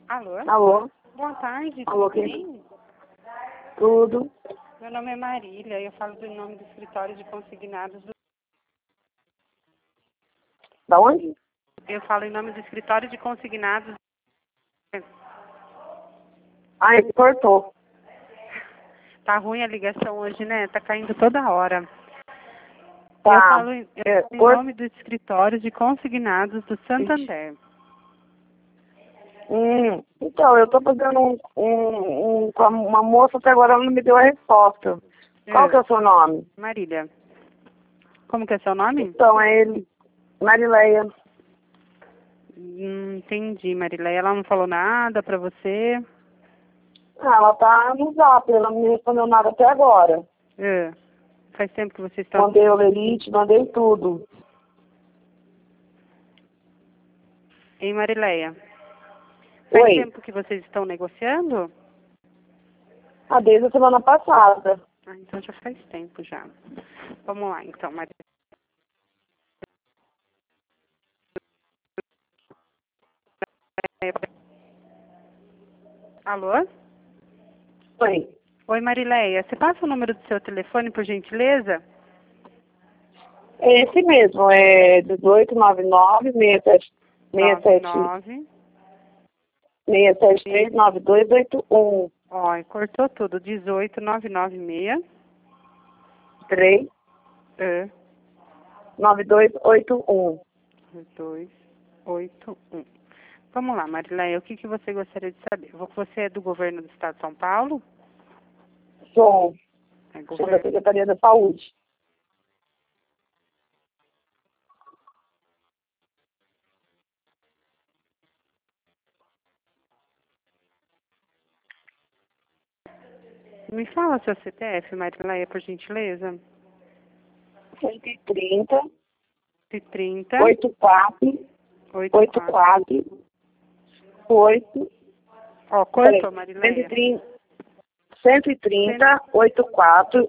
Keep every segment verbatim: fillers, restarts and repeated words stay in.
Alô? Alô? Boa tarde, Alô, tudo quem? bem? Tudo. Meu nome é Marília e eu falo do nome do escritório de consignados do... Da onde? Eu falo em nome do escritório de consignados. Ah, ele cortou. Tá ruim a ligação hoje, né? Tá caindo toda hora. Tá. Eu falo em, eu É, falo em cor... nome do escritório de consignados do Santander. Hum, então, eu tô fazendo um, um, um com uma moça até agora ela não me deu a resposta. Qual É, que é o seu nome? Marília. Como que é seu nome? Então, é ele. Marileia. Hum, entendi, Marileia. Ela não falou nada pra você? Ah, ela tá no zap, ela não me respondeu nada até agora. É. Faz tempo que vocês estão... Mandei o Elite, mandei tudo. Hein, Marileia? Faz Oi. tempo que vocês estão negociando? Ah, desde a semana passada. Ah, então já faz tempo já. Vamos lá, então, Maria. Alô? Oi. Oi, Marileia. Você passa o número do seu telefone, por gentileza? É esse mesmo, é dezoito noventa e nove, sessenta e sete, nove nove. seis sete três nove dois oito um Ó, cortou tudo. dezoito nove nove seis. três É. nove dois oito um. dois oito um. Vamos lá, Marileia. O que, que você gostaria de saber? Você é do governo do estado de São Paulo? Sou, É sou da governo. Secretaria da Saúde. Me fala seu C P F, Marileia, por gentileza. cento e trinta, trinta, oitenta e quatro, oitenta e oitenta e quatro. quatro, oito. Ó, cortou, Marileia. cento e trinta, oitenta e quatro.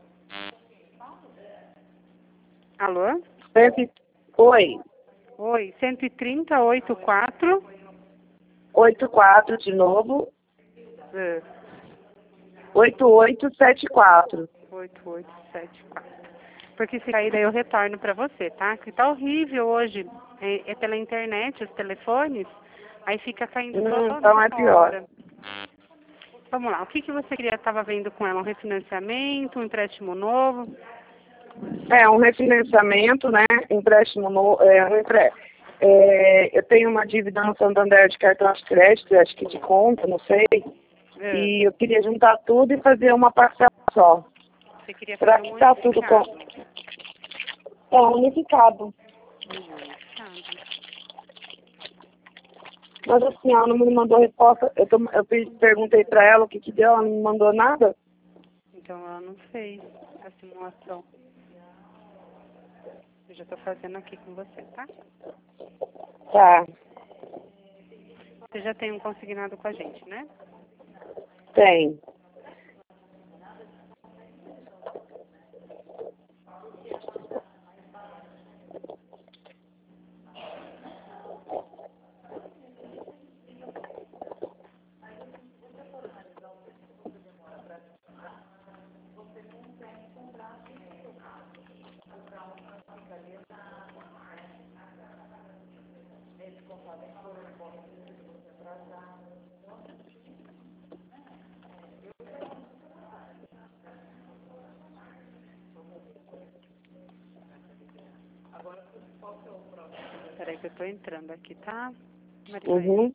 Alô? cem. Oi. Oi, cento e trinta, oitenta e quatro. oitenta e quatro de novo. É. oito oito sete quatro. oito oito sete quatro. Porque se cair daí eu retorno pra você, tá? Que tá horrível hoje. É, é pela internet, os telefones. Aí fica caindo Hum, toda então é pior. hora. Vamos lá, o que, que você queria estava vendo com ela? Um refinanciamento, um empréstimo novo? É, um refinanciamento, né? Empréstimo no, é, um empre, é, eu tenho uma dívida no Santander de cartão de crédito, acho que de conta, não sei. É. E eu queria juntar tudo e fazer uma parcela só. Você queria Será fazer que um tá tudo com... unificado? É unificado. Um unificado. Mas assim, ela não me mandou resposta. Eu, tô, eu pe- perguntei pra ela o que que deu, ela não me mandou nada. Então ela não fez a simulação. Eu já tô fazendo aqui com você, tá? Tá, Você já tem um consignado com a gente, né? tem. Peraí que eu tô entrando aqui, tá? Marileia. Uhum.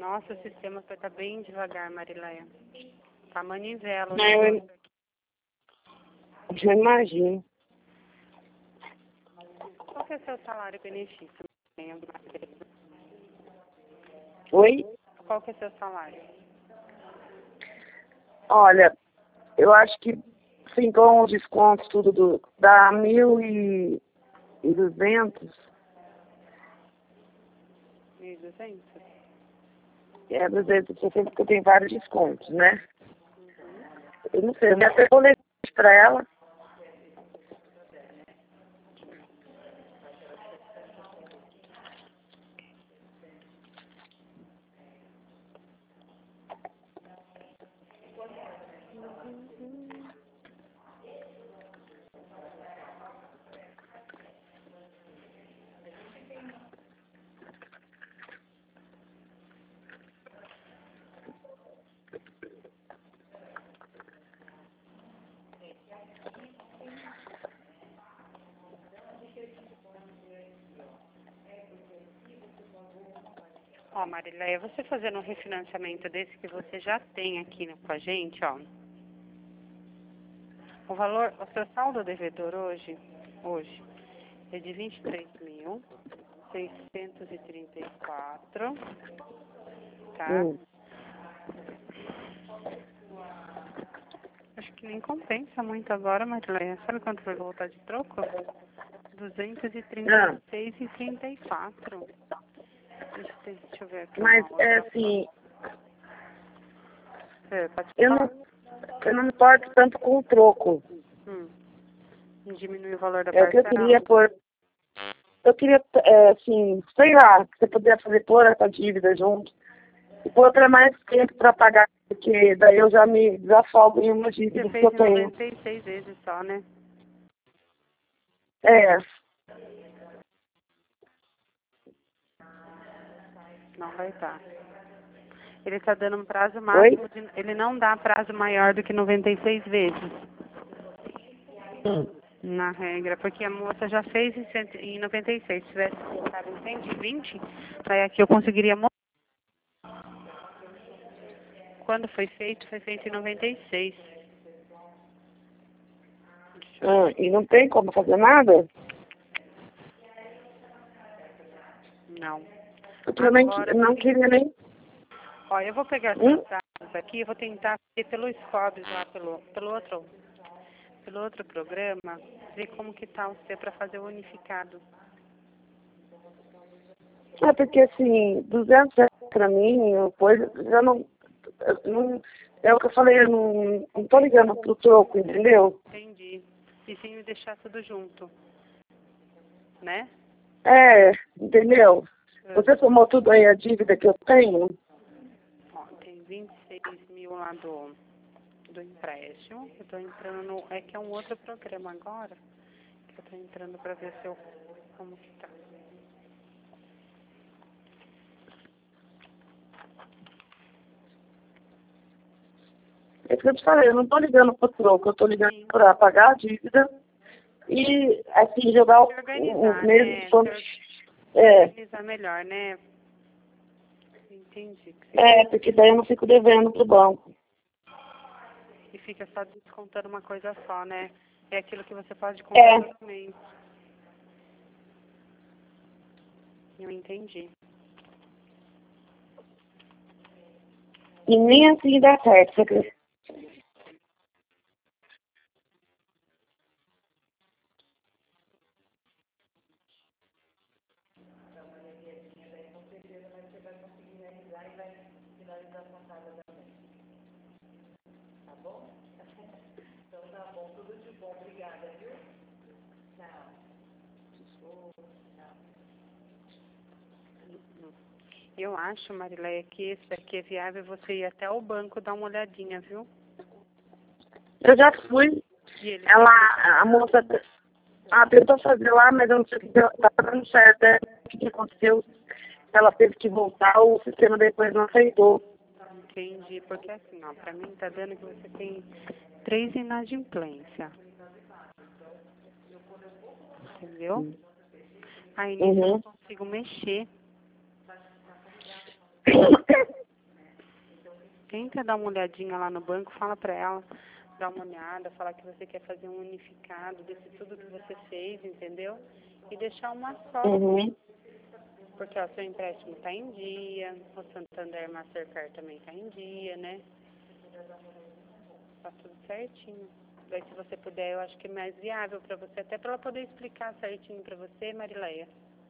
Nossa, o sistema tá bem devagar, Marileia. Tá manivela. Não, eu, eu imagino. Qual que é o seu salário e benefício? Oi? Qual que é o seu salário? Olha, eu acho que sim, com os descontos tudo do, dá mil e duzentos. mil e duzentos? É, duzentos e sessenta, porque tem vários descontos, né? Eu não sei, eu me até falei pra ela. Ó, Marileia, você fazendo um refinanciamento desse que você já tem aqui no- com a gente, ó. O valor, o seu saldo devedor hoje, hoje, é de vinte e três mil seiscentos e trinta e quatro, tá? Hum. Acho que nem compensa muito agora, Marileia. Sabe quanto vai voltar de troco? duzentos e trinta e seis e trinta e quatro. Deixa, eu- deixa eu ver aqui. Mas Uma é outra. assim, É, pode eu falar. não, eu não me importo tanto com o troco. Hum. Diminui o valor da É o que eu parcela? queria pôr. Eu queria, é, assim, sei lá, se você puder fazer pôr essa dívida junto. E pôr para mais tempo para pagar, porque daí eu já me desafogo em uma Você dívida que fez eu em tenho. noventa e seis vezes só, né? É, Não vai dar. Ele está dando um prazo oi? máximo, de, ele não dá prazo maior do que noventa e seis vezes, na regra, porque a moça já fez em, cento, em noventa e seis. Se tivesse colocado em cento e vinte, aí aqui eu conseguiria mo- Quando foi feito, foi feito em noventa e seis. Deixa eu Ah, e não tem como fazer nada? Não. Porque eu nem, Agora, eu não queria nem. ó, eu vou pegar Hum? seus dados aqui, eu vou tentar ver pelo Scobs lá, pelo, pelo outro, pelo outro programa, ver como que tá o seu para fazer o unificado. É porque assim, duzentos reais pra mim, eu, coisa, já não, eu não. É o que eu falei, eu não, não tô ligando pro troco, entendeu? Entendi. E sim me deixar tudo junto, né? É, entendeu? Ah, Você somou tudo aí a dívida que eu tenho? ó, tem vinte e seis mil lá do, do empréstimo. Eu tô entrando no. É que é um outro programa agora. Que eu tô entrando para ver se eu. Como que tá. É que eu te falei, eu não tô ligando pro troco, eu tô ligando Sim. pra pagar a dívida e, assim, jogar Se o- os organizar, meses né? de Se fome. or- É, organizar melhor, né? Entendi. Que você- é, porque daí eu não fico devendo pro banco. E fica só descontando uma coisa só, né? É aquilo que você pode É, comprar todo mês. Eu entendi. e nem assim dá certo, você acredita? Eu acho, Marileia, que esse daqui é viável você ir até o banco dar uma olhadinha, viu? Eu já fui, E ele ela, a moça, ah, tentou fazer lá, mas eu não sei o que deu, tá dando certo, é, o que que aconteceu, ela teve que voltar, o sistema depois não aceitou. entendi, porque assim, ó, pra mim tá dando que você tem três inadimplência, entendeu? Aí nisso eu não Uhum. consigo mexer. tenta dar uma olhadinha lá no banco, fala pra ela, dar uma olhada, falar que você quer fazer um unificado desse tudo que você fez, entendeu? E deixar uma só. Uhum. Porque ó, seu empréstimo tá em dia, o Santander Mastercard também tá em dia, né? Tá tudo certinho. Daí se você puder, eu acho que é mais viável pra você, até pra ela poder explicar certinho pra você, Marileia.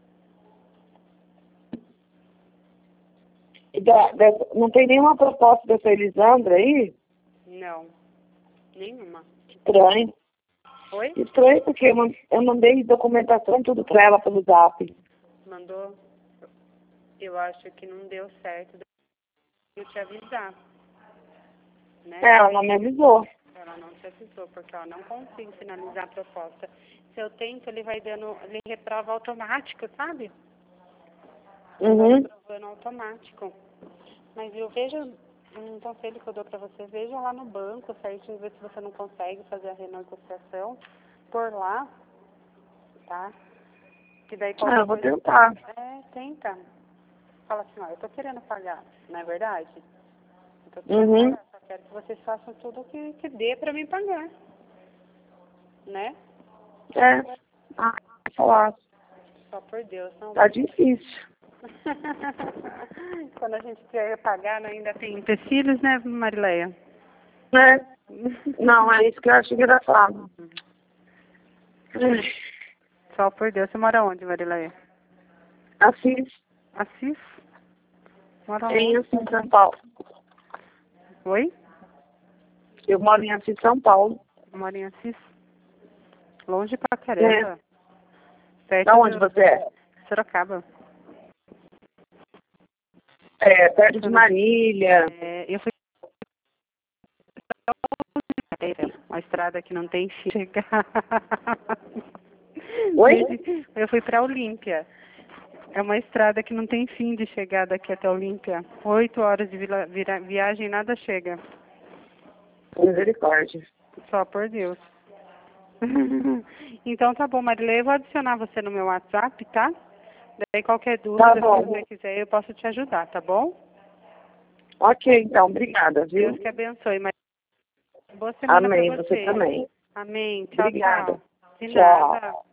E da, dessa- não tem nenhuma proposta dessa Elisandra aí? Não, nenhuma. Estranho. Oi? Estranho porque eu man- eu mandei documentação tudo pra ela pelo zap. Mandou? Eu acho que não deu certo. Eu te avisar, né? É, ela não me avisou. Ela não te avisou, porque eu não consigo finalizar a proposta. Se eu tento, ele vai dando, ele reprova automático, sabe? Uhum. Reprovando automático. Mas eu vejo, um conselho que eu dou pra você, veja lá no banco certinho, ver se você não consegue fazer a renegociação por lá, tá? Que daí Ah, qualquer eu vou coisa... tentar. É, tenta. Fala assim, ó, eu tô querendo pagar, não é verdade? Eu tô querendo Uhum. pagar, só quero que vocês façam tudo que, que dê pra mim pagar, né? É. Ah, falar. Só por Deus, não. Tá difícil. Quando a gente quer pagar, né, ainda tem empecilhos, né, Marileia? Né? Não, é isso que eu acho engraçado. Só por Deus. Você mora onde, Marileia? Assim, Assis? Mora em onde? Assis, São Paulo. Oi? Eu moro em Assis, São Paulo. Mora em Assis? Longe pra caramba. É. Perto Da onde do... você é? Sorocaba. É, perto de Marília. É, eu fui... Uma estrada que não tem fim. Chegar. Oi? Eu fui pra Olímpia. É uma estrada que não tem fim de chegar daqui até Olímpia. Oito horas de vila, vira, viagem, nada chega. Misericórdia. Só por Deus. Então tá bom, Marilei, eu vou adicionar você no meu WhatsApp, tá? Daí qualquer dúvida, Tá se bom. você quiser, eu posso te ajudar, tá bom? Ok, então, obrigada, viu? Deus que abençoe. Mas boa semana pra Amém, você. você também. Amém. Tchau, Obrigada. tchau. De Tchau. nada.